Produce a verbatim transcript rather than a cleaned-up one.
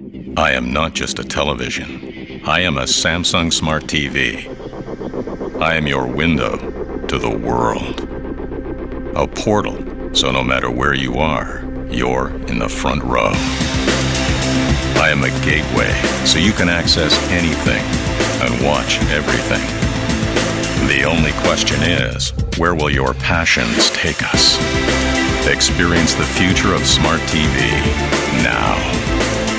I am not just a television. I am a Samsung Smart T V. I am your window to the world. A portal, so no matter where you are, you're in the front row. I am a gateway, so you can access anything and watch everything. The only question is, where will your passions take us? Experience the future of Smart T V now.